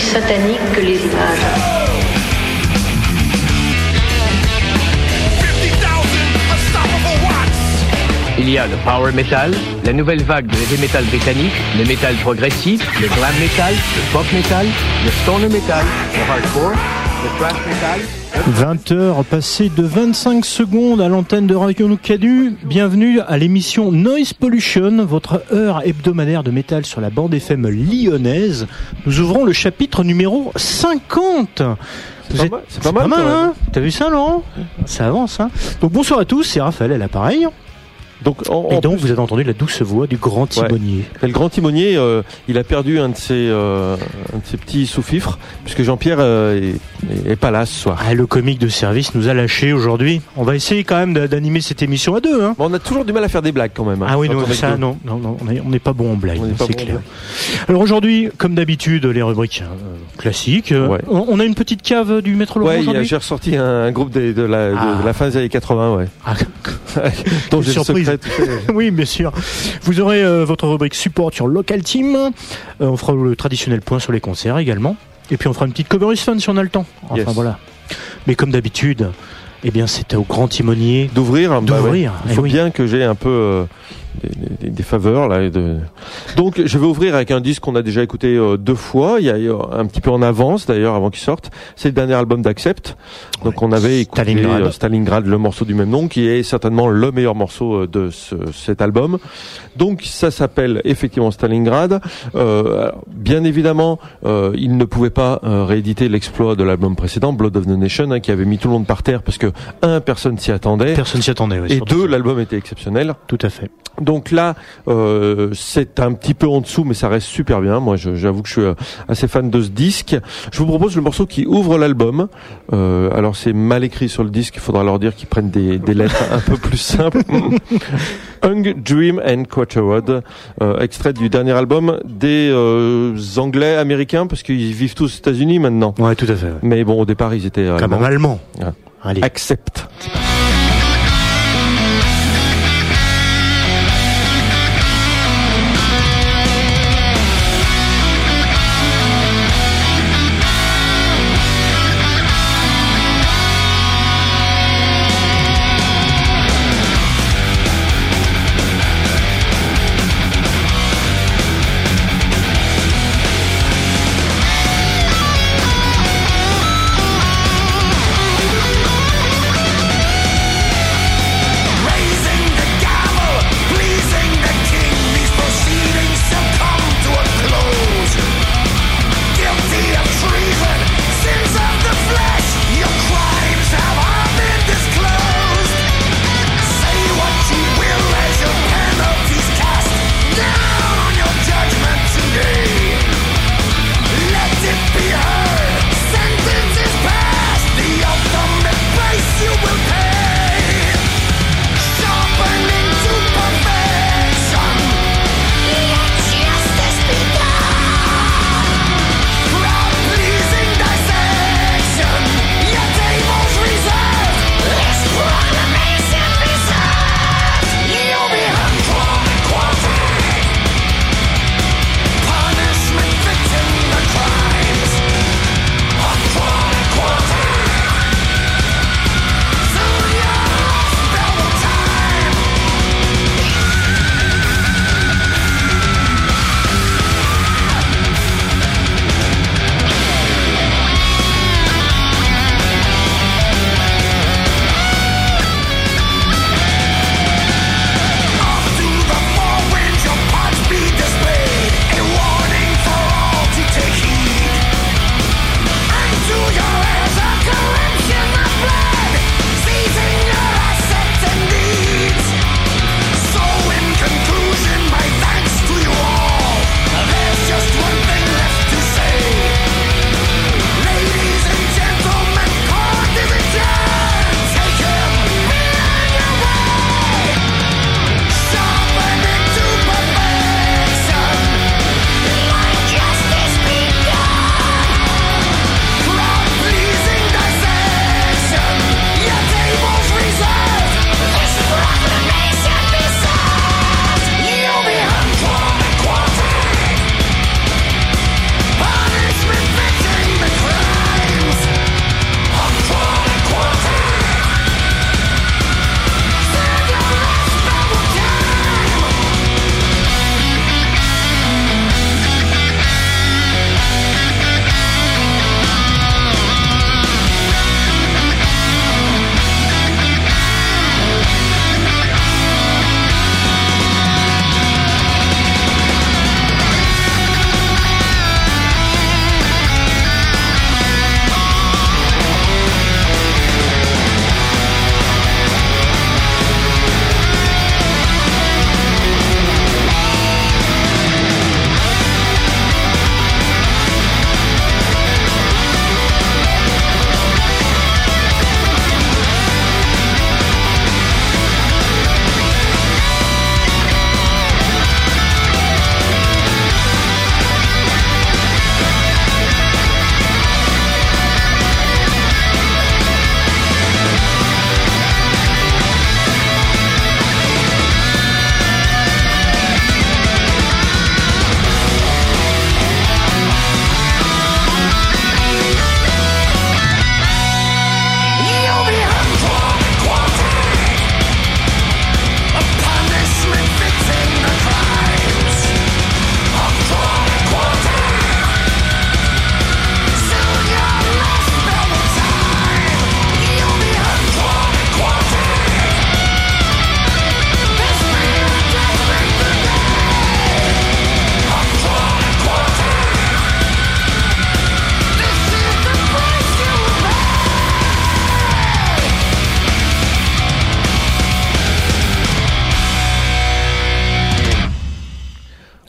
satanique que les images. Il y a le power metal, la nouvelle vague de heavy metal britannique, le metal progressif, le glam metal, le pop metal, le stoner metal, le hardcore, le thrash metal. 20h passées de 25 secondes à l'antenne de Radio Canu. Bienvenue à l'émission Noise Pollution, votre heure hebdomadaire de métal sur la bande FM lyonnaise. Nous ouvrons le chapitre numéro 50. C'est pas mal, hein? T'as vu ça, Laurent? Ça avance, hein? Donc bonsoir à tous, c'est Raphaël à l'appareil. Donc, vous avez entendu la douce voix du grand timonier. Ouais. Le grand timonier, il a perdu un de ses petits sous-fifres, puisque Jean-Pierre est pas là ce soir. Ah, le comique de service nous a lâchés aujourd'hui. On va essayer quand même d'animer cette émission à deux. Hein. Bon, on a toujours du mal à faire des blagues quand même. Hein, ah oui, non, on n'est pas bon en blague, c'est clair. Alors aujourd'hui, comme d'habitude, les rubriques classiques. Ouais. On a une petite cave du Maître Laurent aujourd'hui. J'ai ressorti un groupe de la fin des années 80, ouais. Ah. Donc j'ai surprise. Oui, bien sûr. Vous aurez votre rubrique support sur Local Team. On fera le traditionnel point sur les concerts également. Et puis on fera une petite cover is fun si on a le temps. Enfin voilà. Mais comme d'habitude, eh bien c'est au grand timonier d'ouvrir. Il faut bien que j'ai un peu des faveurs là. Donc je vais ouvrir avec un disque qu'on a déjà écouté 2 fois. Il y a un petit peu en avance d'ailleurs avant qu'il sorte. C'est le dernier album d'Accept. Donc on avait écouté Stalingrad, le morceau du même nom, qui est certainement le meilleur morceau de cet album. Donc ça s'appelle effectivement Stalingrad. Bien évidemment, il ne pouvait pas rééditer l'exploit de l'album précédent, Blood of the Nation, qui avait mis tout le monde par terre parce que personne s'y attendait. Oui, et 2, l'album était exceptionnel. Tout à fait. Donc là, c'est un petit peu en dessous, mais ça reste super bien. Moi, j'avoue que je suis assez fan de ce disque. Je vous propose le morceau qui ouvre l'album. Alors c'est mal écrit sur le disque, il faudra leur dire qu'ils prennent des lettres un peu plus simples. Hung, Dream and Quarterwood, extrait du dernier album des Anglais américains, parce qu'ils vivent tous aux États-Unis maintenant. Ouais, tout à fait. Ouais. Mais bon, au départ, ils étaient quand même allemands. Ouais. Allez. Accept.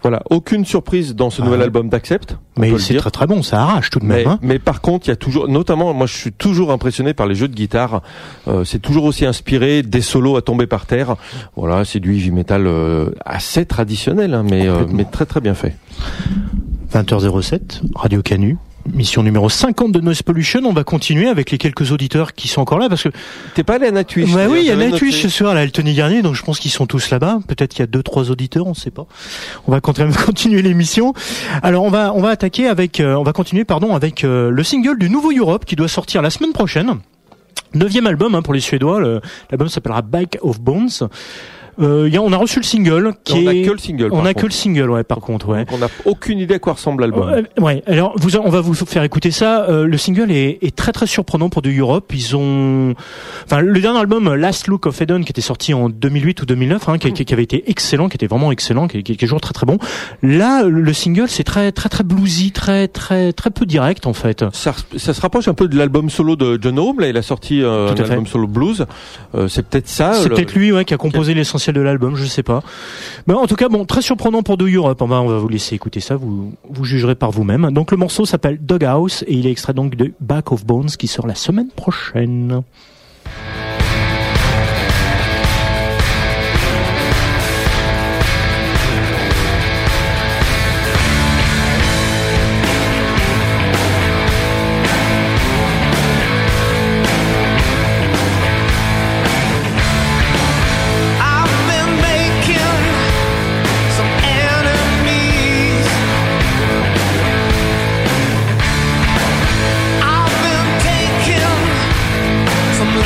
Voilà, aucune surprise dans ce nouvel album d'Accept. Mais c'est très très bon, ça arrache tout de même. Mais par contre, il y a toujours, notamment, moi je suis toujours impressionné par les jeux de guitare. C'est toujours aussi inspiré, des solos à tomber par terre. Voilà, c'est du heavy metal assez traditionnel, hein, mais très très bien fait. 20h07, Radio Canu. Mission numéro 50 de Noise Pollution. On va continuer avec les quelques auditeurs qui sont encore là parce que t'es pas allé à Nightwish. Bah oui, il y a Nightwish ce soir là, le Tony Garnier, donc je pense qu'ils sont tous là-bas. Peut-être qu'il y a 2-3 auditeurs, on sait pas. On va continuer l'émission. Alors on va attaquer avec, on va continuer avec le single du nouveau Europe qui doit sortir la semaine prochaine. 9e album pour les Suédois. L'album s'appellera Back of Bones. On a reçu le single on a que le single. On a que le single, ouais, par contre, ouais. Donc on n'a aucune idée à quoi ressemble l'album. Ouais. Alors, on va vous faire écouter ça. Le single est très très surprenant pour du Europe. Le dernier album, Last Look of Eden, qui était sorti en 2008 ou 2009, qui avait été excellent, qui était vraiment excellent, qui est toujours très très bon. Là, le single, c'est très très très bluesy, très très très peu direct en fait. Ça se rapproche un peu de l'album solo de John Ohm. Là, il a sorti un album solo blues. C'est peut-être ça. C'est peut-être lui, qui a composé l'essentiel de l'album, je sais pas. Mais en tout cas, très surprenant pour Do Europe. On va vous laisser écouter ça, vous jugerez par vous-même. Donc le morceau s'appelle Doghouse et il est extrait donc de Back of Bones qui sort la semaine prochaine. Some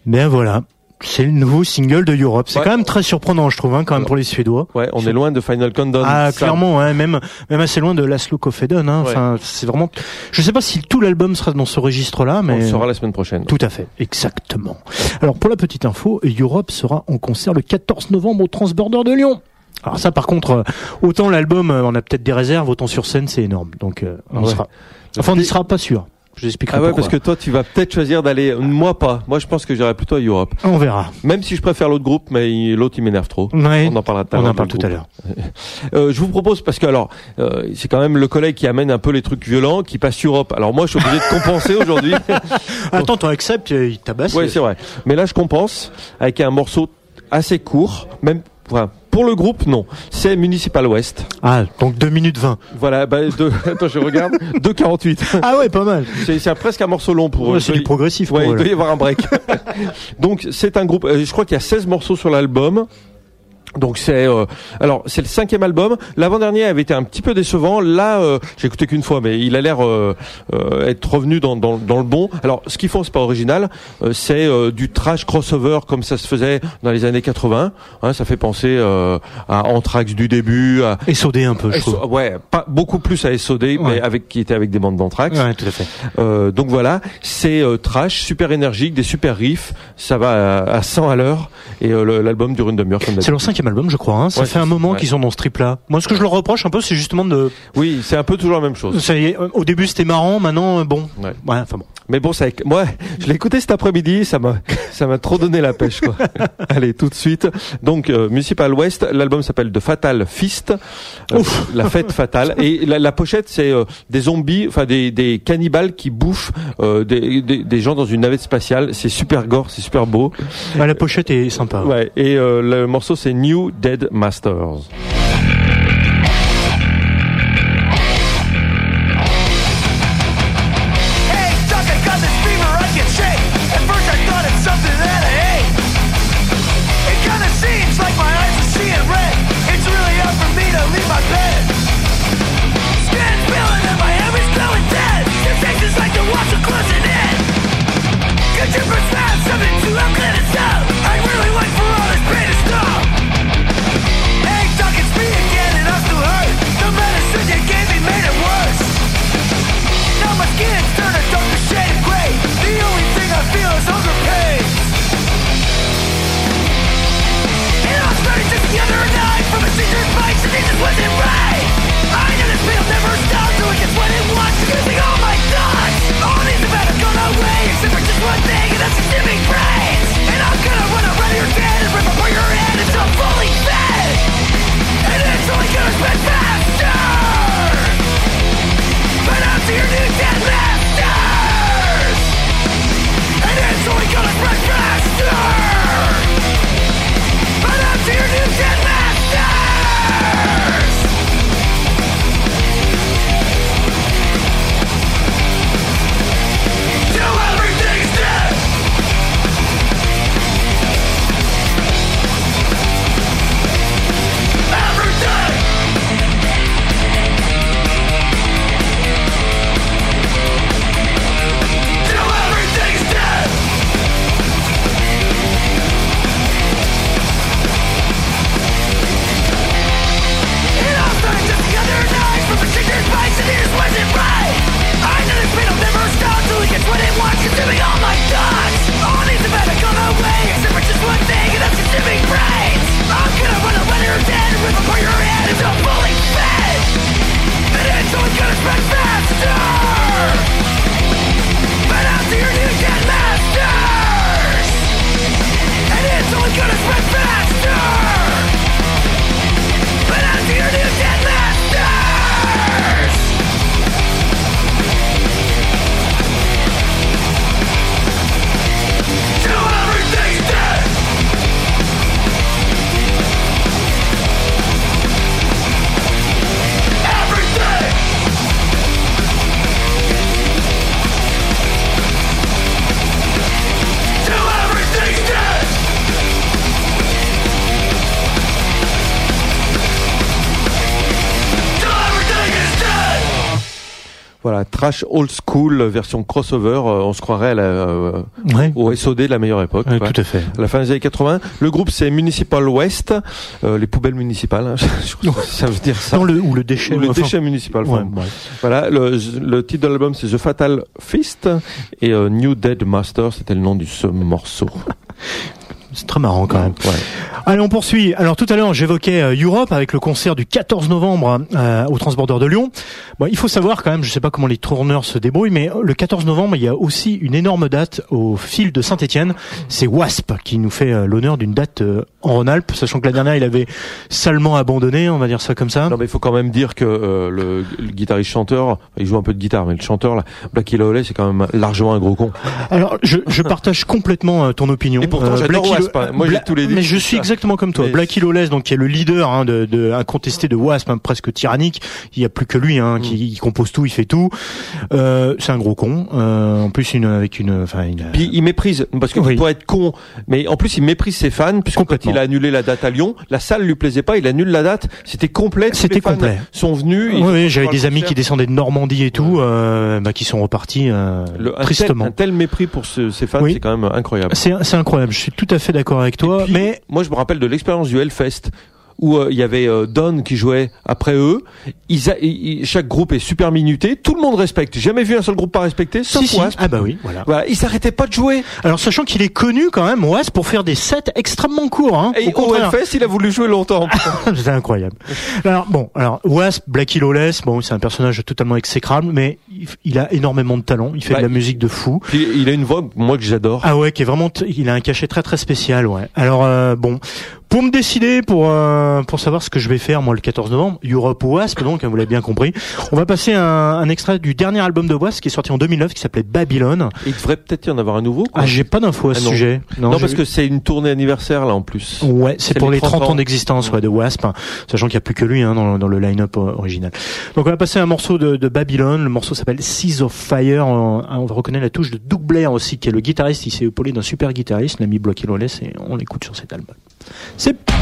Ben voilà. C'est le nouveau single de Europe. C'est Ouais. quand même très surprenant, je trouve, quand même pour les Suédois. Ouais, on est loin de Final Countdown. Ah, Ça. clairement, même assez loin de Laszlo Kofeden, Ouais. Enfin, c'est vraiment, je sais pas si tout l'album sera dans ce registre-là, mais. On le saura la semaine prochaine. Tout à fait. Exactement. Alors, pour la petite info, Europe sera en concert le 14 novembre au Transborder de Lyon. Alors ça, par contre, autant l'album, on a peut-être des réserves, autant sur scène, c'est énorme. Donc, on Ouais. sera. Enfin, on n'y sera pas sûr. Je vous expliquerai Ah ouais, pourquoi. parce que toi, tu vas peut-être choisir d'aller. Moi, pas. Moi, je pense que j'irai plutôt à Europe. On verra. Même si je préfère l'autre groupe, mais l'autre, il m'énerve trop. Ouais. On en parlera tout à On l'heure. en parle tout à l'heure. Je vous propose, parce que alors, c'est quand même le collègue qui amène un peu les trucs violents, qui passe Europe. Alors moi, je suis obligé de compenser aujourd'hui. Attends, t'en acceptes, il tabasse. Oui, c'est vrai. Mais là, je compense avec un morceau assez court, même. Enfin, pour le groupe, non. C'est Municipal West. Ah, donc 2 minutes 20. Voilà, attends, je regarde. 2,48. Ah ouais, pas mal. C'est presque un morceau long pour eux. Ouais, c'est du progressif. Ouais, pour il eux, doit là. y avoir un break. Donc, c'est un groupe, je crois qu'il y a 16 morceaux sur l'album. Donc c'est le 5e album. L'avant-dernier avait été un petit peu décevant. Là, j'ai écouté qu'une fois, mais il a l'air être revenu dans le bon. Alors, ce qu'ils font, c'est pas original. C'est du trash crossover comme ça se faisait dans les années 80. Hein, ça fait penser à Anthrax du début. À SOD un peu, je trouve. Ouais, pas beaucoup plus à SOD, mais qui était avec des bandes d'Anthrax. Ouais, tout à fait. Donc voilà, c'est trash, super énergique, des super riffs. Ça va à 100 à l'heure et l'album dure une demi-heure comme C'est d'habitude. leur 5e album, je crois. Ça Ouais, fait un moment ouais. qu'ils sont dans ce trip-là. Moi, ce que je leur reproche un peu, c'est justement de. Oui, c'est un peu toujours la même chose. Ça y est, au début, c'était marrant. Maintenant, bon. Ouais. Ouais, enfin bon. Mais bon, moi, je l'ai écouté cet après-midi, ça m'a trop donné la pêche, quoi. Allez, tout de suite. Donc, Municipal West, l'album s'appelle The Fatal Feast, la fête fatale. Et la pochette, c'est des zombies, enfin des cannibales qui bouffent des gens dans une navette spatiale. C'est super gore, c'est super beau. Bah, la pochette est sympa. Ouais. Et le morceau, c'est New Dead Masters. Voilà, trash old school version crossover, on se croirait au SOD de la meilleure époque. Ouais, tout à fait. À la fin des années 80. Le groupe c'est Municipal Waste, les poubelles municipales, hein, ça veut dire ça. Non, le déchet. Ou le déchet municipal. Voilà, le titre de l'album c'est The Fatal Fist et New Dead Master, c'était le nom de ce morceau. C'est très marrant quand même. Ouais. Allez, on poursuit. Alors tout à l'heure, j'évoquais Europe avec le concert du 14 novembre au Transborder de Lyon. Bon, il faut savoir quand même, je sais pas comment les tourneurs se débrouillent, mais le 14 novembre, il y a aussi une énorme date au fil de Saint-Étienne. C'est Wasp qui nous fait l'honneur d'une date en Rhône-Alpes, sachant que la dernière, il avait salement abandonné, on va dire ça comme ça. Non, mais il faut quand même dire que le guitariste chanteur, il joue un peu de guitare, mais le chanteur, là, Blackie Lawless, c'est quand même largement un gros con. Alors, je partage complètement ton opinion. Et pourtant, j'adore Wasp. Moi, j'ai tous les mais je suis exactement comme toi. Blackie Lawless, donc qui est le leader de incontesté de Wasp, presque tyrannique. Il y a plus que lui, qui compose tout, il fait tout. C'est un gros con. En plus, Puis il méprise, parce que il pourrait être con, mais en plus il méprise ses fans, puisque quand il a annulé la date à Lyon, la salle lui plaisait pas, il annule la date. C'était complet. C'était complet. Sont venus. Oui, j'avais des amis qui descendaient de Normandie et tout, qui sont repartis tristement. Un tel mépris pour ses fans, c'est quand même incroyable. C'est incroyable. Je suis tout à fait d'accord avec toi. Puis, mais moi, je me rappelle de l'expérience du Hellfest où il y avait Dawn qui jouait après eux. Chaque groupe est super minuté. Tout le monde respecte. J'ai jamais vu un seul groupe pas respecté, sauf Wasp. Ah bah oui, voilà. Ils s'arrêtaient pas de jouer. Alors sachant qu'il est connu quand même, Wasp, pour faire des sets extrêmement courts. Hein, et au Hellfest, il a voulu jouer longtemps. C'est incroyable. Alors Wasp, Blackie Lawless, c'est un personnage totalement exécrable, mais il a énormément de talent. Il fait de la musique de fou. Puis il a une voix, moi, que j'adore. Ah ouais, qui est vraiment, il a un cachet très très spécial, ouais. Alors pour me décider, pour savoir ce que je vais faire, moi, le 14 novembre, Europe ou Wasp, donc, vous l'avez bien compris. On va passer un extrait du dernier album de Wasp qui est sorti en 2009, qui s'appelait Babylone. Il devrait peut-être y en avoir un nouveau, quoi. Ah, j'ai pas d'infos à ce sujet. Non, parce que c'est une tournée anniversaire, là, en plus. Ouais, c'est pour les 30 ans d'existence, de Wasp, sachant qu'il n'y a plus que lui, dans le line-up original. Donc, on va passer un morceau de Babylone. Le morceau s'appelle Seas of Fire. On va reconnaître la touche de Doug Blair aussi, qui est le guitariste. Il s'est épaulé d'un super guitariste, l'ami Blackie Lawless, et on l'écoute sur cet album. C'est parti.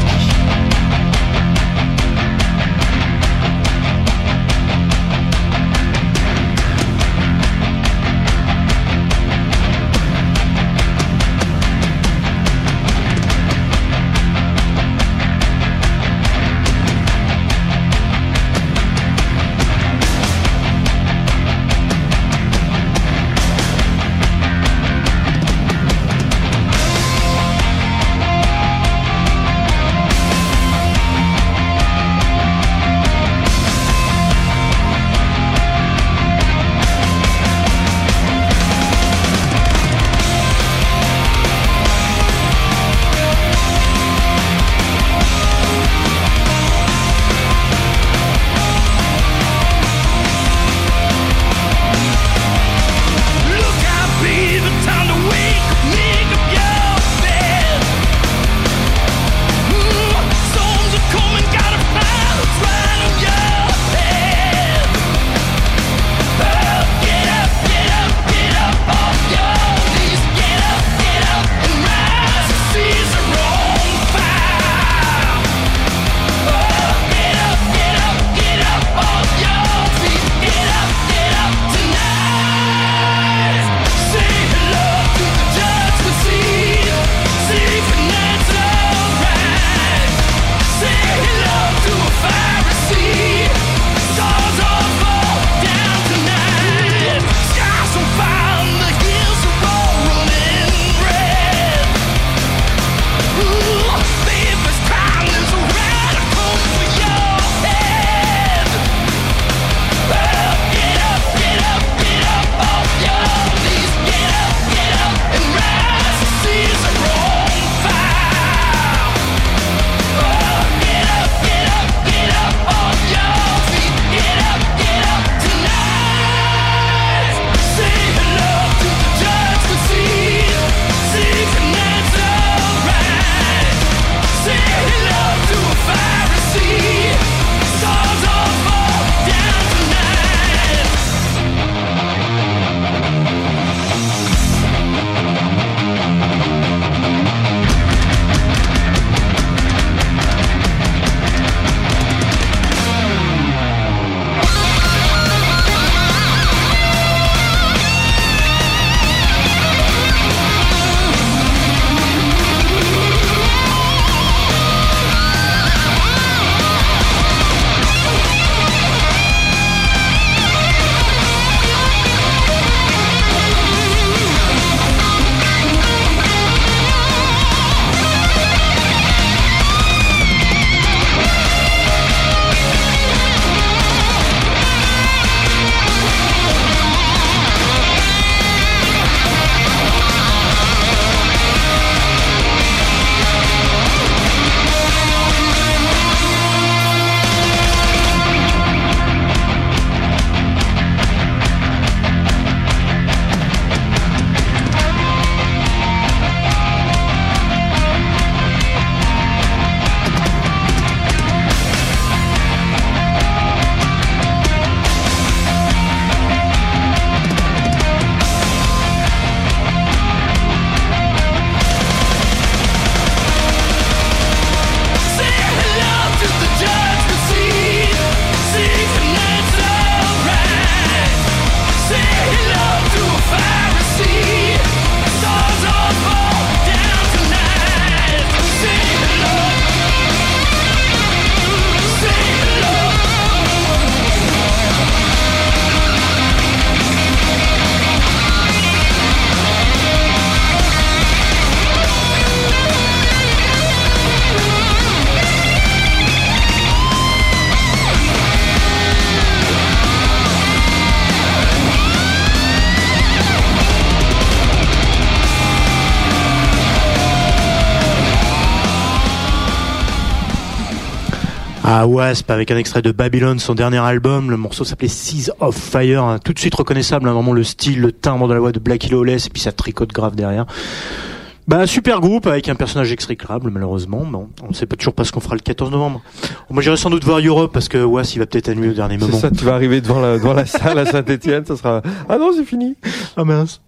Ah Wasp avec un extrait de Babylon, son dernier album. Le morceau s'appelait Seas of Fire, hein, tout de suite reconnaissable, hein, vraiment le style, le timbre de la voix de Blackie Lawless et puis ça tricote grave derrière. Super groupe avec un personnage exécrable malheureusement. Bon, on ne sait pas toujours pas ce qu'on fera le 14 novembre. Moi j'irai sans doute voir Europe parce que Wasp il va peut-être annuler au dernier moment. C'est ça, tu vas arriver devant la salle à Saint-Étienne, ça sera ah non c'est fini. Ah mince.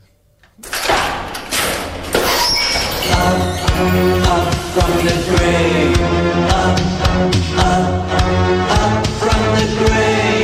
Up from the grave, up from the grave.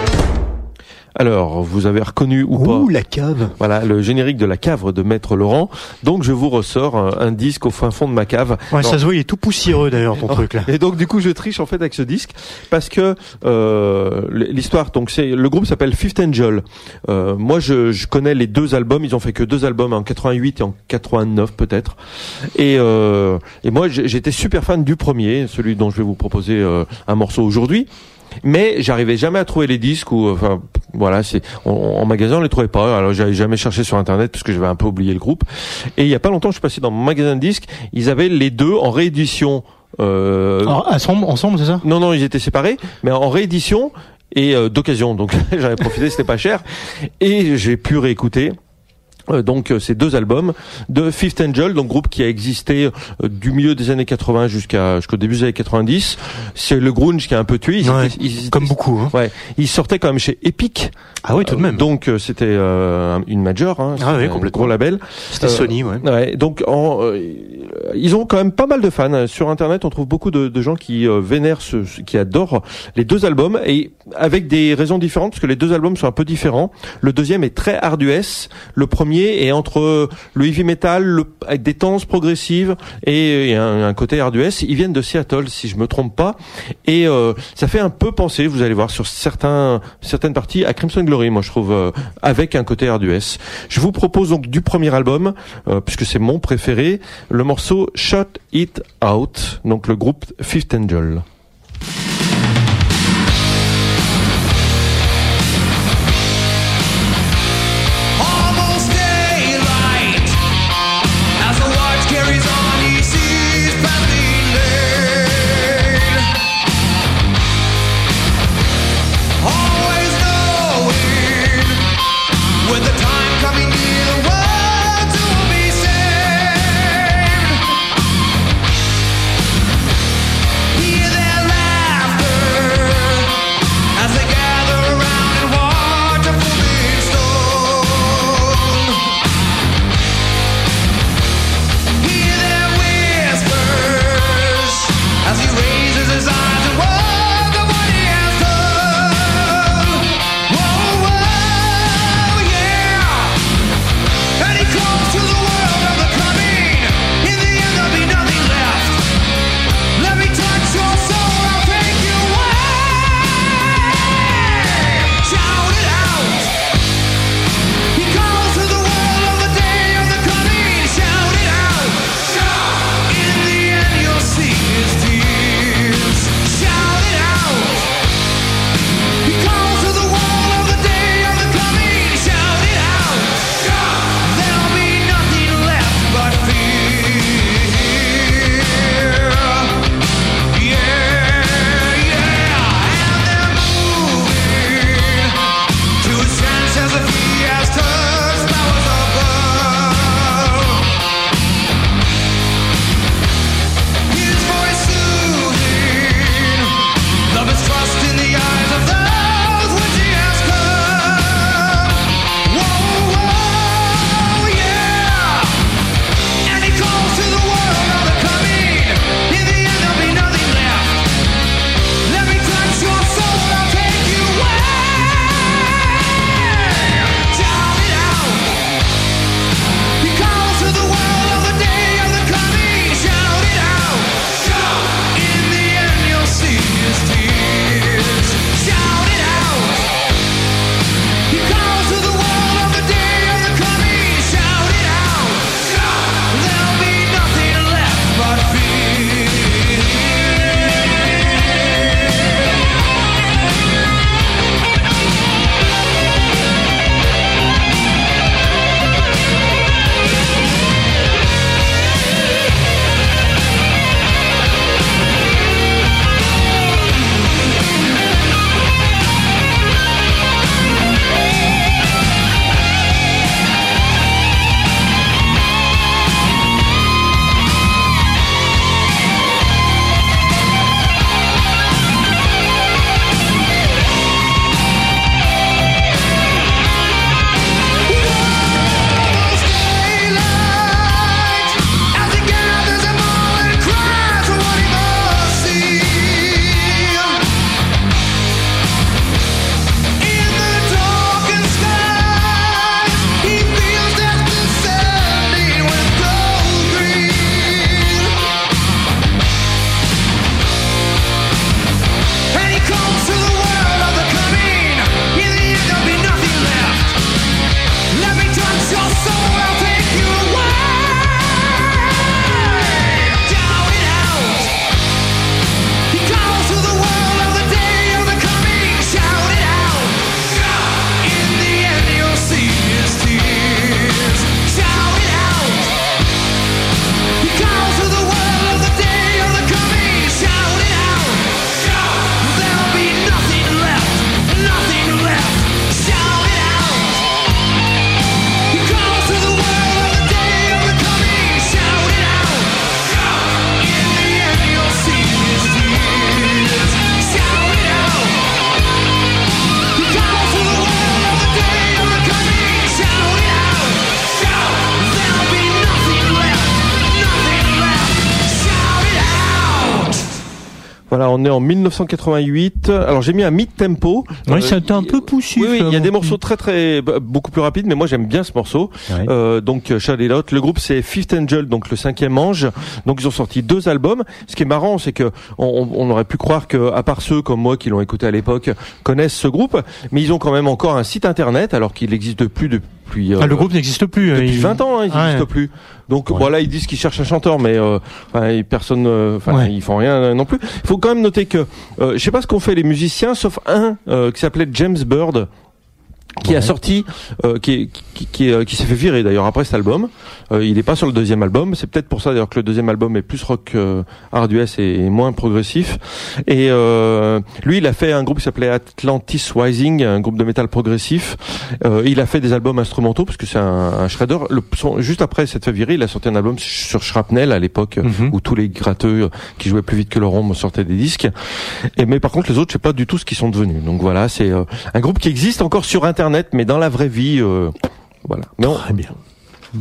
Alors, vous avez reconnu ou pas? Ouh, la cave. Voilà, le générique de la cave de Maître Laurent. Donc, je vous ressors un disque au fin fond de ma cave. Ouais, non. ça se voit, il est tout poussiéreux d'ailleurs, ton truc là. Et donc, du coup, je triche en fait avec ce disque parce que l'histoire. Donc, le groupe s'appelle Fifth Angel. Moi, je connais les deux albums. Ils ont fait que 2 albums en 88 et en 89 peut-être. Et moi, j'étais super fan du premier, celui dont je vais vous proposer un morceau aujourd'hui. Mais j'arrivais jamais à trouver les disques ou enfin voilà, en magasin on les trouvait pas. Alors j'avais jamais cherché sur internet parce que j'avais un peu oublié le groupe. Et il y a pas longtemps, je suis passé dans mon magasin de disques, ils avaient les deux en réédition. Alors, ensemble, c'est ça? Non, ils étaient séparés, mais en réédition et d'occasion. Donc j'avais profité, c'était pas cher et j'ai pu réécouter. Donc ces 2 albums de Fifth Angel, donc groupe qui a existé du milieu des années 80 jusqu'au début des années 90. C'est le grunge qui a un peu tué. Comme beaucoup. Hein. Ouais, ils sortaient quand même chez Epic. Ah oui, tout de même. Donc c'était une major, hein, ah oui, un complètement. gros label. C'était Sony, ouais. Ouais, donc ils ont quand même pas mal de fans sur internet. On trouve beaucoup de gens qui vénèrent, qui adorent les 2 albums et avec des raisons différentes parce que les 2 albums sont un peu différents. Le deuxième est très hard US. Le premier est entre le heavy metal avec des tendances progressives et un côté hard US. Ils viennent de Seattle, si je me trompe pas, et ça fait un peu penser, vous allez voir, sur certaines parties à Crimson Glory, moi je trouve, avec un côté hard US. Je vous propose donc du premier album, puisque c'est mon préféré, le morceau Shut It Out, donc le groupe Fifth Angel. Hear that Voilà, on est en 1988. Alors j'ai mis un mid-tempo. Oui, c'est un peu poussif. Oui, il y a des morceaux très beaucoup plus rapides, mais moi j'aime bien ce morceau. Ouais. Donc Shout It Out. Le groupe c'est Fifth Angel, donc le 5e ange. Donc ils ont sorti 2 albums. Ce qui est marrant, c'est que on aurait pu croire que, à part ceux comme moi qui l'ont écouté à l'époque, connaissent ce groupe, mais ils ont quand même encore un site internet, alors qu'il n'existe plus depuis. Le groupe n'existe plus. Depuis 20 ans, il n'existe plus. Donc voilà, ils disent qu'ils cherchent un chanteur, mais personne, ils font rien non plus. Il faut quand même noter que je sais pas ce qu'ont fait les musiciens, sauf un qui s'appelait James Bird, qui a sorti, qui s'est fait virer d'ailleurs après cet album. Il est pas sur le 2e album. C'est peut-être pour ça d'ailleurs que le 2e album est plus rock hard US et moins progressif. Et lui, il a fait un groupe qui s'appelait Atlantis Rising, un groupe de métal progressif. Il a fait des albums instrumentaux parce que c'est un shredder. Juste après s'être fait virer, il a sorti un album sur Shrapnel à l'époque où tous les gratteux qui jouaient plus vite que leur ombre sortaient des disques. Mais par contre, les autres, je sais pas du tout ce qu'ils sont devenus. Donc voilà, c'est un groupe qui existe encore sur Internet, mais dans la vraie vie, voilà. Très bien. Bon.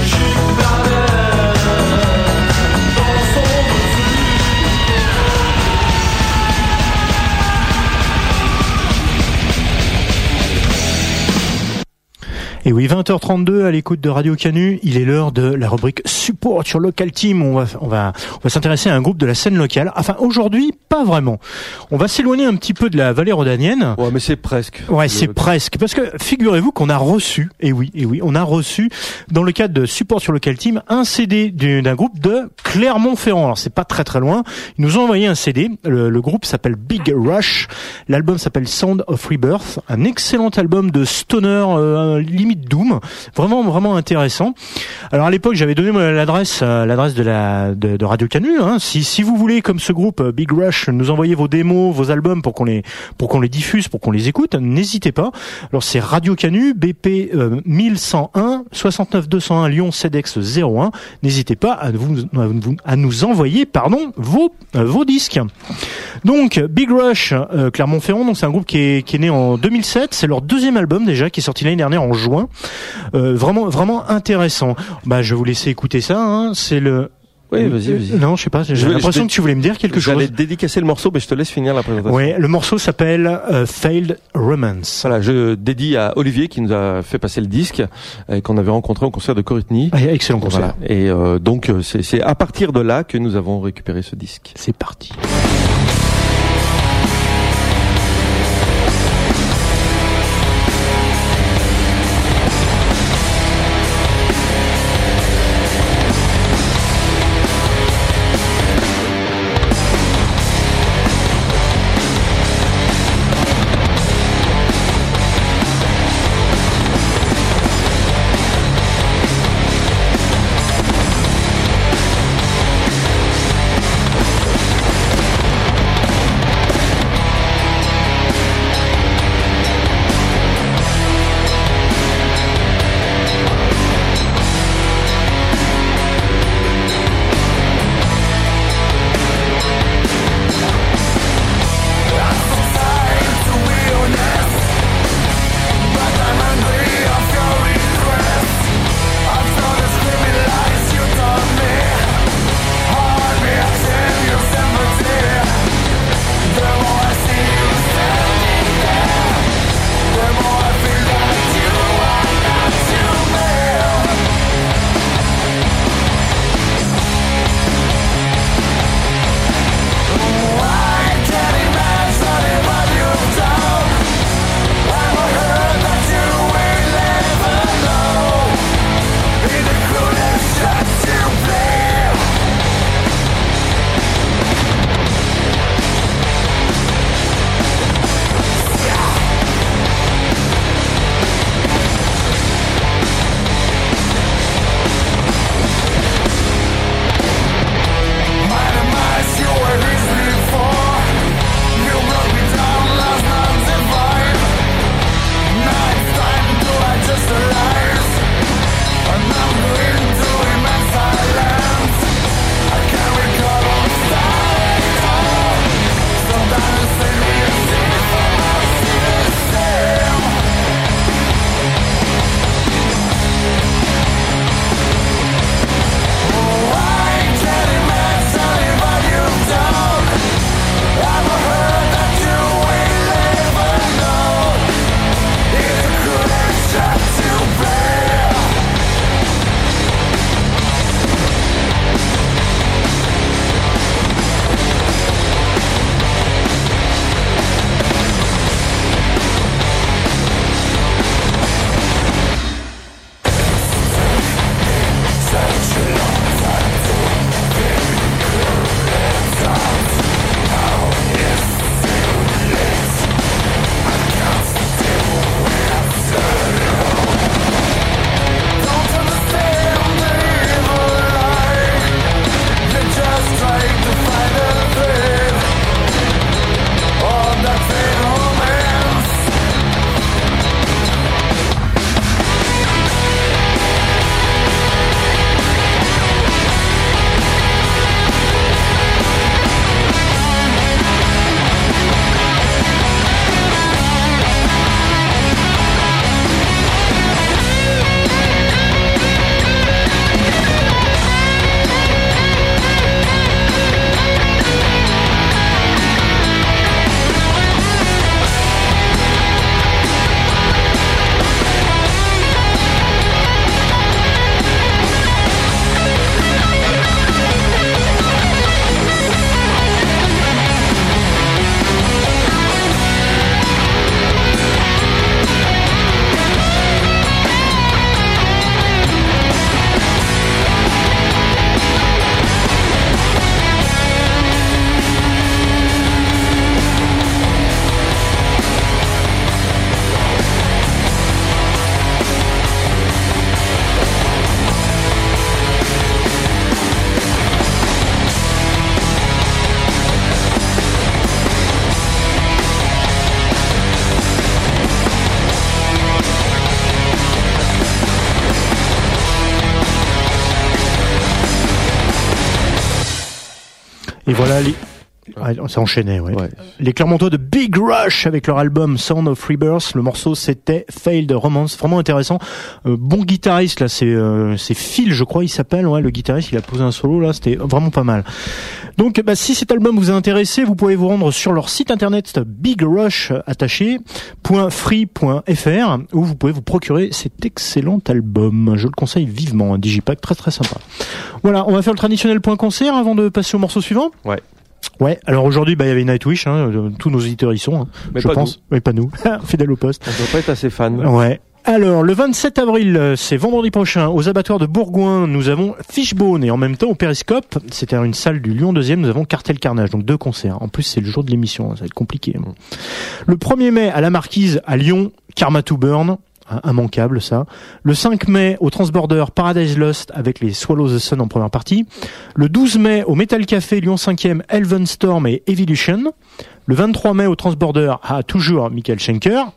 Et oui, 20h32 à l'écoute de Radio Canu, il est l'heure de la rubrique Support sur Local Team. On va s'intéresser à un groupe de la scène locale. Enfin, aujourd'hui, pas vraiment. On va s'éloigner un petit peu de la vallée rhodanienne. Ouais, mais c'est presque. Ouais, c'est presque. Parce que figurez-vous qu'on a reçu, et oui, on a reçu, dans le cadre de Support sur Local Team, un CD d'un groupe de Clermont-Ferrand. Alors, c'est pas très très loin. Ils nous ont envoyé un CD. Le groupe s'appelle Big Rush. L'album s'appelle Sound of Rebirth. Un excellent album de stoner, limite doom, vraiment intéressant. Alors à l'époque, j'avais donné l'adresse de Radio Canu. Si vous voulez, comme ce groupe Big Rush, nous envoyer vos démos, vos albums pour qu'on les diffuse, pour qu'on les écoute, n'hésitez pas. Alors c'est Radio Canu, BP 1101 69 201 Lyon CEDEX 01. N'hésitez pas à nous envoyer vos disques. Donc Big Rush, Clermont-Ferrand, donc c'est un groupe qui est né en 2007. C'est leur 2e album déjà, qui est sorti l'année dernière en juin. Vraiment intéressant. Je vais vous laisser écouter ça. C'est le. Oui, vas-y. Non, je sais pas. J'ai l'impression que tu voulais me dire quelque chose. J'allais dédicacer le morceau, mais je te laisse finir la présentation. Oui, le morceau s'appelle Failed Romance. Voilà, je dédie à Olivier qui nous a fait passer le disque et qu'on avait rencontré au concert de Coritny. Excellent concert. Voilà. Et donc c'est à partir de là que nous avons récupéré ce disque. C'est parti. Et voilà ça enchaînait, ouais. Les Clermontois de Big Rush avec leur album Sound of Rebirth. Le morceau c'était Failed Romance, vraiment intéressant. Bon guitariste là, c'est Phil, je crois il s'appelle, ouais, le guitariste, il a posé un solo là, c'était vraiment pas mal. Donc si cet album vous a intéressé, vous pouvez vous rendre sur leur site internet bigrush.free.fr où vous pouvez vous procurer cet excellent album. Je le conseille vivement, un digipack très très sympa. Voilà, on va faire le traditionnel point concert avant de passer au morceau suivant. Ouais, alors aujourd'hui, il y avait Nightwish, tous nos auditeurs y sont, mais je pense. Mais pas nous, fidèles au poste. On ne doit pas être assez fan. Ouais. Alors, le 27 avril, c'est vendredi prochain, aux abattoirs de Bourgoin, nous avons Fishbone, et en même temps, au Périscope, c'était une salle du Lyon 2e, nous avons Cartel Carnage, donc 2 concerts. En plus, c'est le jour de l'émission, ça va être compliqué. Le 1er mai, à la Marquise, à Lyon, Karma to Burn. Immanquable ça. Le 5 mai au Transborder Paradise Lost avec les Swallow the Sun en première partie. Le 12 mai au Metal Café Lyon 5e Elvenstorm et Evolution. Le 23 mai au Transborder à toujours Michael Schenker.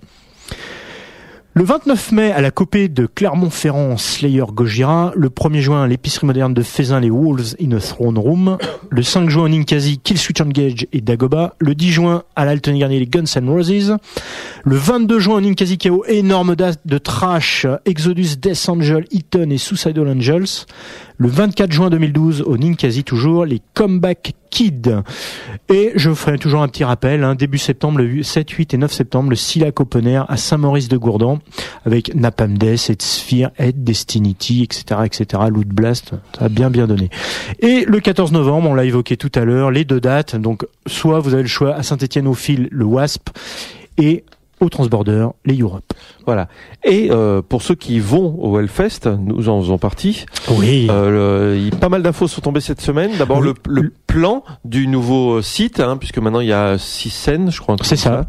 Le 29 mai, à la Copée de Clermont-Ferrand, Slayer Gojira. Le 1er juin, à l'épicerie moderne de Fézin, les Wolves in a Throne Room. Le 5 juin, au Ninkasi, Killswitch Engage et Dagoba. Le 10 juin, à l'Alton Garnier, les Guns N' Roses. Le 22 juin, au Ninkasi KO, énorme date de trash, Exodus, Death Angel, Eaton et Suicidal Angels. Le 24 juin 2012, au Ninkasi toujours, les Comeback Kids. Et je ferai toujours un petit rappel, début septembre, le 7, 8 et 9 septembre, le Silac Open Air à Saint-Maurice-de-Gourdan, avec Napalm Death, Ed Sphere, Ed Destinity, etc., Loot Blast. Ça a bien donné. Et le 14 novembre, on l'a évoqué tout à l'heure, les 2 dates. Donc, soit vous avez le choix à Saint-Étienne au Fil, le Wasp, et au Transborder, les Europe. Voilà. Et pour ceux qui vont au Hellfest, nous en faisons partie. Oui. Pas mal d'infos sont tombées cette semaine. D'abord le plan du nouveau site, puisque maintenant il y a 6 scènes, je crois. C'est ça.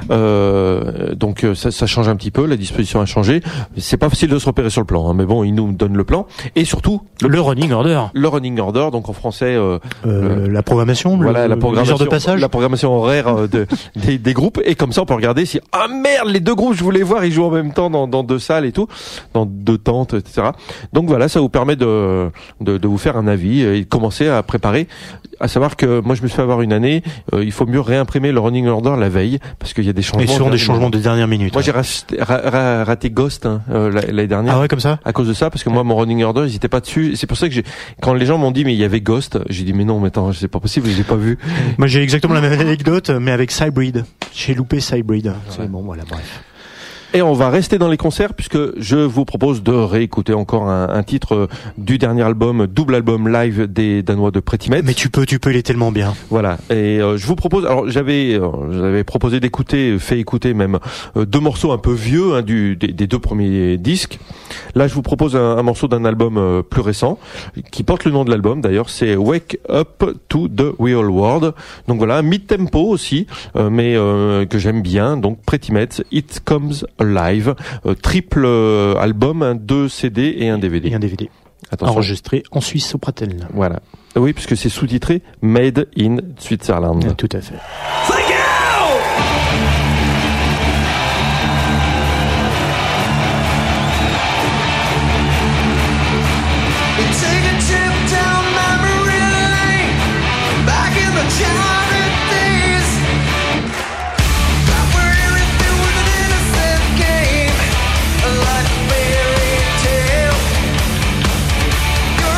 Donc ça change un petit peu. La disposition a changé. C'est pas facile de se repérer sur le plan, mais bon, ils nous donnent le plan et surtout le running order. Le running order, donc en français. La programmation. Voilà, la programmation. Les heures de passage. La programmation horaire des groupes, et comme ça on peut regarder si merde, les 2 groupes je voulais voir, ils jouent en même temps dans 2 salles et tout, dans 2 tentes, etc. Donc voilà, ça vous permet de vous faire un avis et de commencer à préparer. À savoir que moi je me suis fait avoir une année, il faut mieux réimprimer le running order la veille parce qu'il y a des changements. Et souvent des changements de dernière minute. Moi j'ai raté Ghost l'année dernière. Ah ouais, comme ça. À cause de ça, parce que moi mon running order ils étaient pas dessus. C'est pour ça que quand les gens m'ont dit mais il y avait Ghost, j'ai dit mais non, mais attends, c'est pas possible, j'ai pas vu. Moi j'ai exactement la même anecdote, mais avec Cybrid. J'ai loupé Cybrid. C'est bon, voilà, bref. Et on va rester dans les concerts puisque je vous propose de réécouter encore un titre du dernier album, double album live des Danois de Pretty Meds. Mais tu peux, il est tellement bien. Voilà. Et je vous propose, alors j'avais proposé fait écouter même 2 morceaux un peu vieux des 2 premiers disques. Là, je vous propose un morceau d'un album plus récent qui porte le nom de l'album. D'ailleurs, c'est Wake Up to the Real World. Donc voilà, mid-tempo aussi, mais que j'aime bien. Donc Pretty Meds, It Comes Alive, triple album, 2 CD et un DVD. Attention. Enregistré en Suisse au Pratel. Voilà. Oui, puisque c'est sous-titré Made in Switzerland. Tout à fait.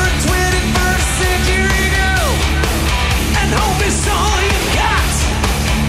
Hope is all you got.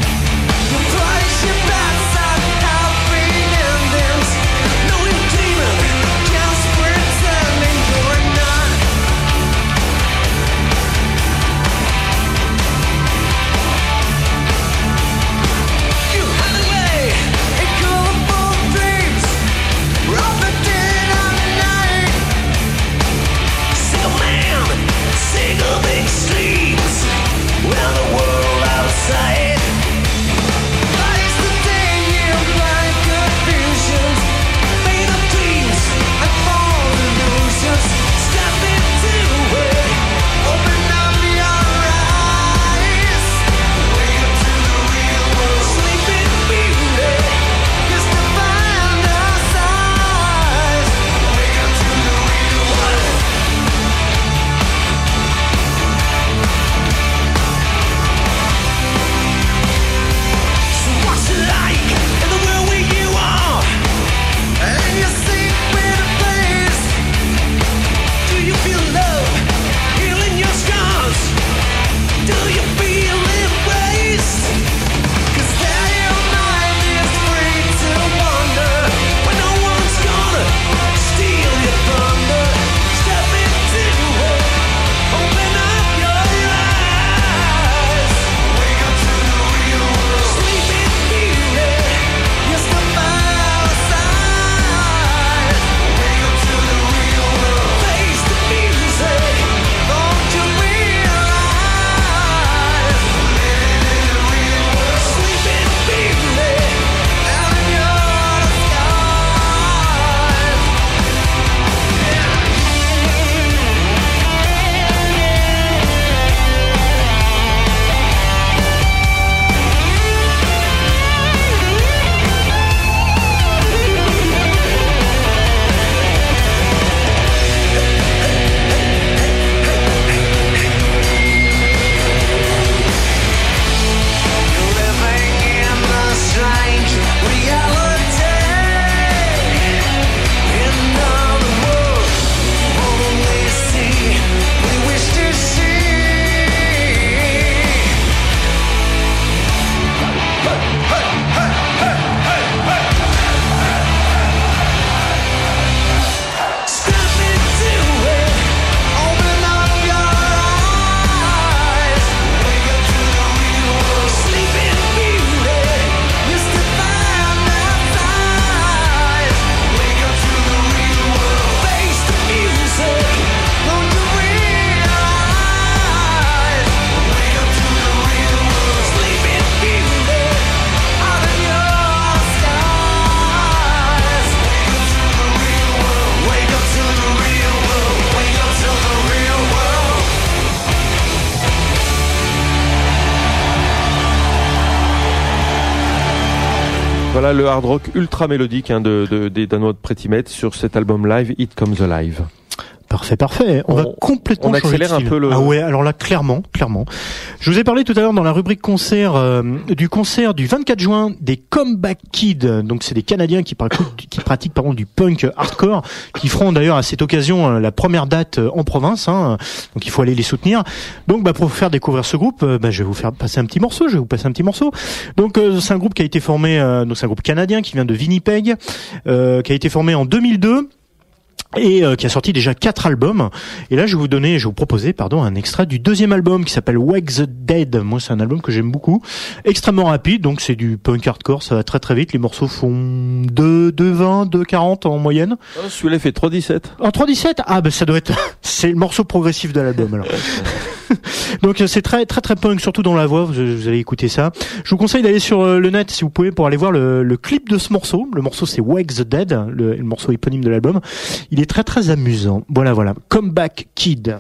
Voilà le hard rock ultra mélodique des Danois de Pretty Mate sur cet album live It Comes Alive. Parfait. On va complètement on changer de accélère style. un peu le... Ah ouais, alors là, clairement. Je vous ai parlé tout à l'heure dans la rubrique concert du concert du 24 juin des Comeback Kids. Donc c'est des Canadiens qui pratiquent du punk hardcore, qui feront d'ailleurs à cette occasion la première date en province. Donc il faut aller les soutenir. Donc pour vous faire découvrir ce groupe, je vais vous faire passer un petit morceau. Donc c'est un groupe qui a été formé, donc c'est un groupe canadien qui vient de Winnipeg, qui a été formé en 2002. Et qui a sorti déjà 4 albums. Et là, je vais vous proposer un extrait du deuxième album qui s'appelle Wake the Dead. Moi, c'est un album que j'aime beaucoup. Extrêmement rapide, donc c'est du punk hardcore, ça va très très vite. Les morceaux font 2:20, 2:40 en moyenne. Oh, celui-là fait 3:17. En 3:17? Ah, ça doit être, c'est le morceau progressif de l'album, alors. Donc c'est très très très punk, surtout dans la voix, vous allez écouter ça. Je vous conseille d'aller sur le net si vous pouvez pour aller voir le clip de ce morceau. Le morceau c'est Wake the Dead, le morceau éponyme de l'album. Il est très très amusant. Voilà. Comeback Kid.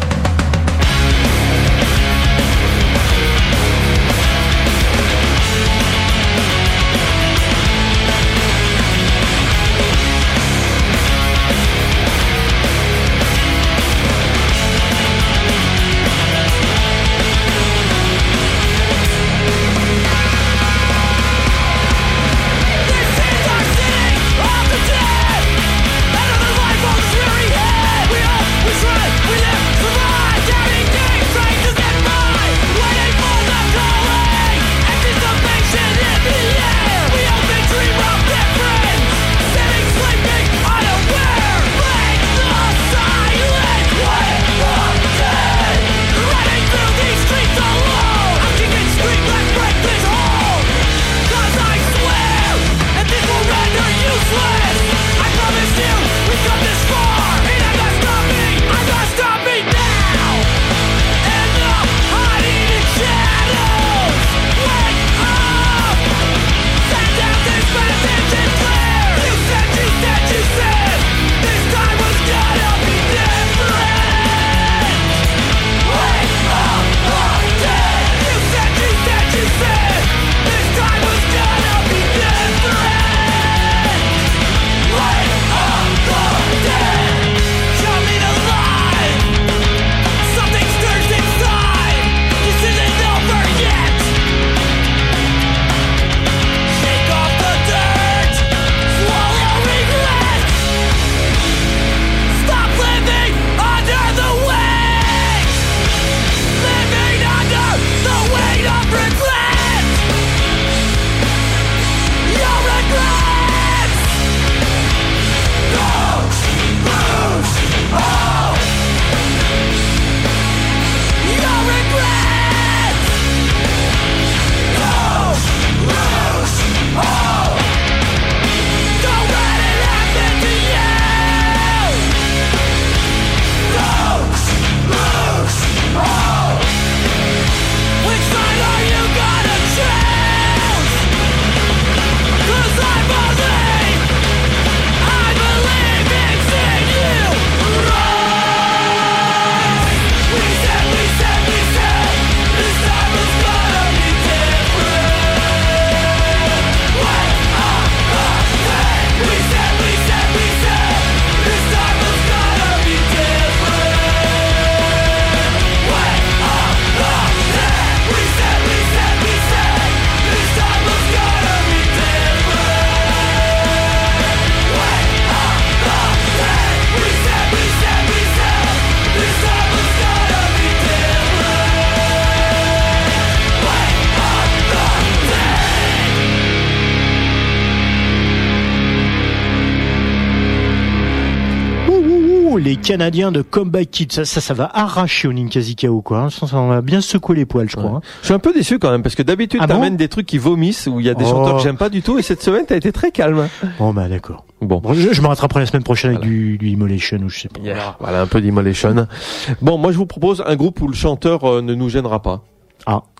Les Canadiens de Comeback Kids, ça va arracher au Ninkasi-Kao, quoi. Ça va bien secouer les poils, je crois. Ouais. Je suis un peu déçu quand même, parce que d'habitude, t'amènes des trucs qui vomissent, où il y a des chanteurs que j'aime pas du tout, et cette semaine, t'as été très calme. Bon, d'accord. Bon, je me rattraperai la semaine prochaine avec du Immolation, ou je sais pas. Yeah. Voilà, un peu d'Immolation. Bon, moi, je vous propose un groupe où le chanteur ne nous gênera pas. Ah.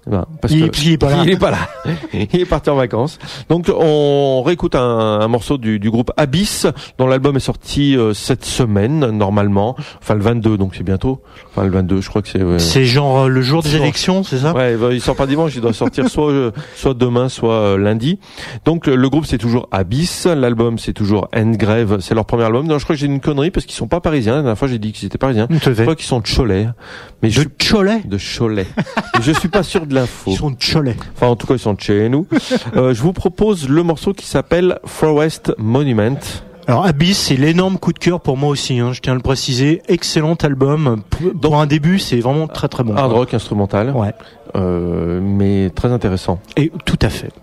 Ben, parce Il que est pas là. il est pas là. Il est parti en vacances. Donc on réécoute un morceau du groupe Abyss, dont l'album est sorti cette semaine normalement, enfin le 22, donc c'est bientôt. Enfin le 22, je crois que c'est. C'est genre le jour des Genre. élections, c'est ça? Ouais, il sort pas dimanche, il doit sortir soit demain, soit lundi. Donc le groupe c'est toujours Abyss, l'album c'est toujours Engrave, c'est leur premier album. Non, je crois que j'ai une connerie parce qu'ils sont pas parisiens. La dernière fois j'ai dit qu'ils étaient parisiens. Je crois qu'ils sont de Cholet. Mais De Cholet? de Cholet. Et je suis pas sûr de l'info. Ils sont de Cholet. Enfin, en tout cas, ils sont de chez nous. Je vous propose le morceau qui s'appelle Forest Monument. Alors Abyss, c'est l'énorme coup de cœur pour moi aussi, hein, je tiens à le préciser. Excellent album. Pour un début, c'est vraiment très très bon. Hard rock instrumental. Ouais. Mais très intéressant. Et tout à fait.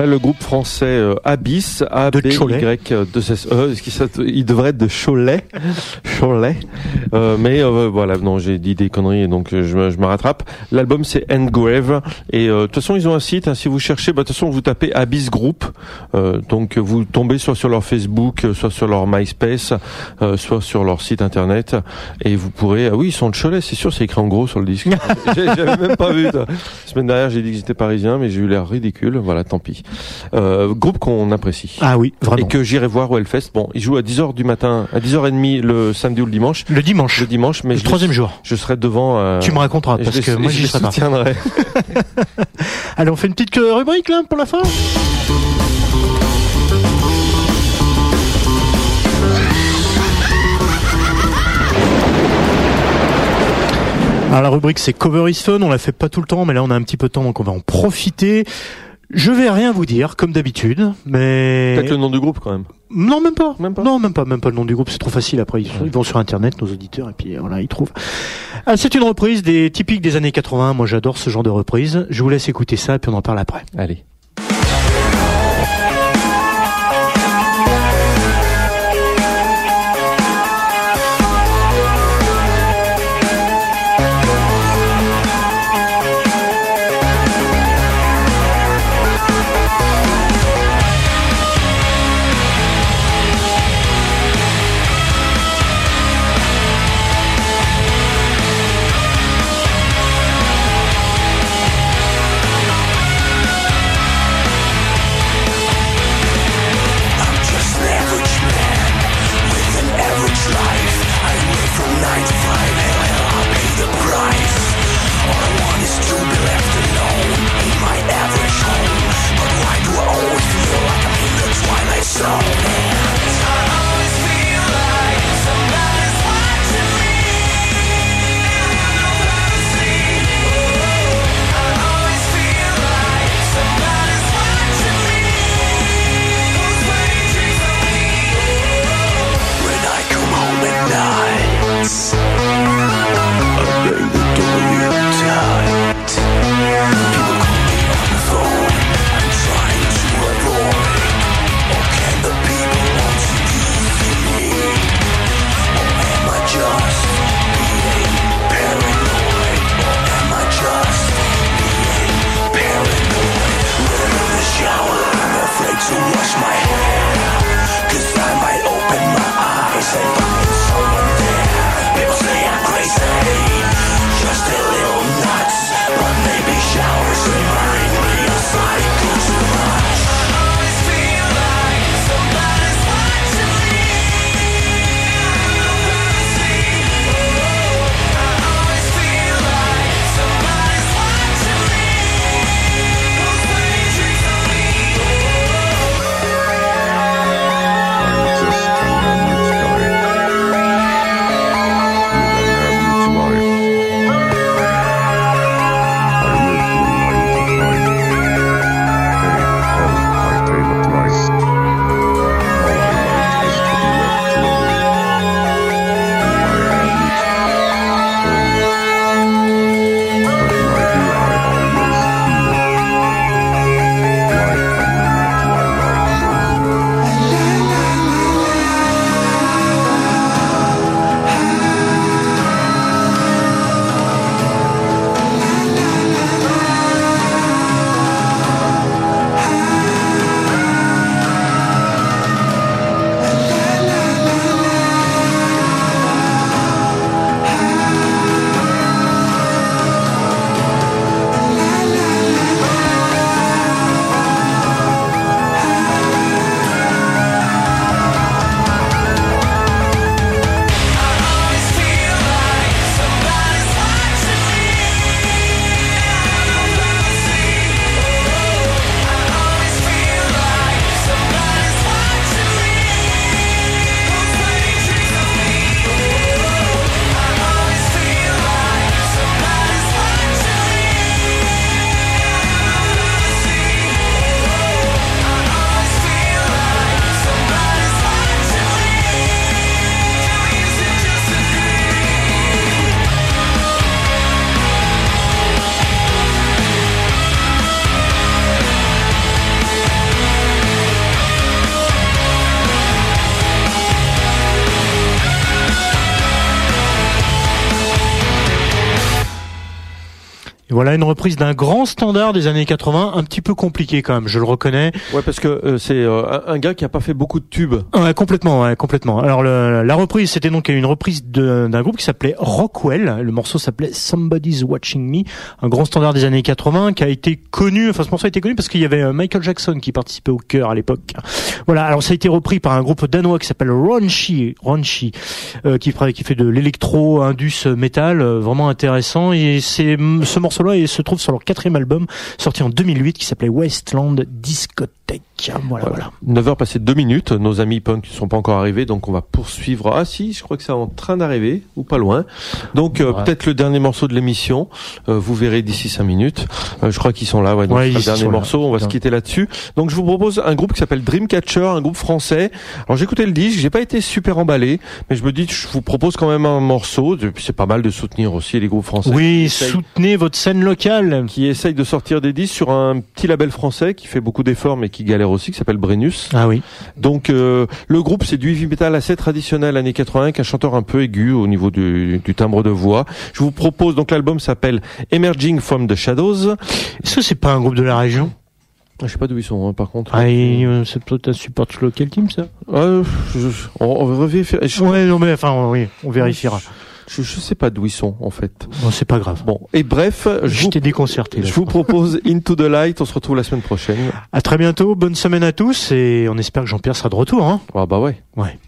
Là, le groupe français Abyss, A-B-Y-2-S-E, il devrait être de Cholet. Mais voilà, non, j'ai dit des conneries, et donc je me rattrape. L'album, c'est Engrave, et de toute façon, ils ont un site, hein, si vous cherchez, de toute façon, vous tapez Abyss Group, donc vous tombez soit sur leur Facebook, soit sur leur MySpace, soit sur leur site internet, et vous pourrez... oui, ils sont de Cholet, c'est sûr, c'est écrit en gros sur le disque. J'avais même pas vu. La semaine dernière, j'ai dit que j'étais parisien, mais j'ai eu l'air ridicule. Voilà, tant pis. Groupe qu'on apprécie. Ah oui, vraiment. Et que j'irai voir au Hellfest. Bon, ils jouent à 10h du matin, à 10h30 le samedi ou le dimanche. Le dimanche, mais le troisième jour. Je serai devant. Tu me raconteras, parce que moi, j'y serai pas. Allez, on fait une petite rubrique, là, pour la fin? Alors la rubrique c'est Cover is Fun, on la fait pas tout le temps mais là on a un petit peu de temps donc on va en profiter. Je vais rien vous dire comme d'habitude, mais peut-être le nom du groupe quand même. Non, même pas. Non, même pas le nom du groupe, c'est trop facile après ils vont sur internet nos auditeurs et puis voilà, ils trouvent. Ah, c'est une reprise typique des années 80, moi j'adore ce genre de reprise. Je vous laisse écouter ça et puis on en parle après. Allez. Voilà une reprise d'un grand standard des années 80, un petit peu compliqué quand même, je le reconnais. Ouais, parce que c'est un gars qui a pas fait beaucoup de tubes. Ouais, complètement. Alors la reprise, c'était donc une reprise d'un groupe qui s'appelait Rockwell. Le morceau s'appelait Somebody's Watching Me, un grand standard des années 80 qui a été connu. Enfin, ce morceau a été connu parce qu'il y avait Michael Jackson qui participait au chœur à l'époque. Voilà. Alors ça a été repris par un groupe danois qui s'appelle Ronchi, qui fait de l'électro indus metal, vraiment intéressant. Et ce morceau-là, il se trouve sur leur 4e album sorti en 2008 qui s'appelait Wasteland Discotheque. Voilà. 9h passées 2 minutes. Nos amis punk ne sont pas encore arrivés, donc on va poursuivre. Ah si, je crois que c'est en train d'arriver, ou pas loin. Donc peut-être le dernier morceau de l'émission. Vous verrez d'ici 5 minutes. Je crois qu'ils sont là. Ouais, donc le dernier morceau. On va se quitter là-dessus. Donc je vous propose un groupe qui s'appelle Dreamcatcher, un groupe français. Alors j'ai écouté le disque, j'ai pas été super emballé, mais je me dis, je vous propose quand même un morceau. C'est pas mal de soutenir aussi les groupes français. Oui, soutenez votre scène locale. Qui essaye de sortir des disques sur un petit label français qui fait beaucoup d'efforts mais qui galère aussi, qui s'appelle Brennus. Ah oui. Donc le groupe, c'est du heavy metal assez traditionnel années 80 avec un chanteur un peu aigu au niveau du timbre de voix. Je vous propose, donc l'album s'appelle Emerging from the Shadows. Est-ce que c'est pas un groupe de la région? Je sais pas d'où ils sont, par contre. C'est peut-être un support local team, ça? On va vérifier. Ouais, non mais enfin, oui, on vérifiera. Je sais pas d'où ils sont, en fait. Bon, c'est pas grave. Bon. Et bref, je t'ai déconcerté. Je vous propose Into the Light. On se retrouve la semaine prochaine. À très bientôt. Bonne semaine à tous et on espère que Jean-Pierre sera de retour, hein. Ah bah ouais. Ouais.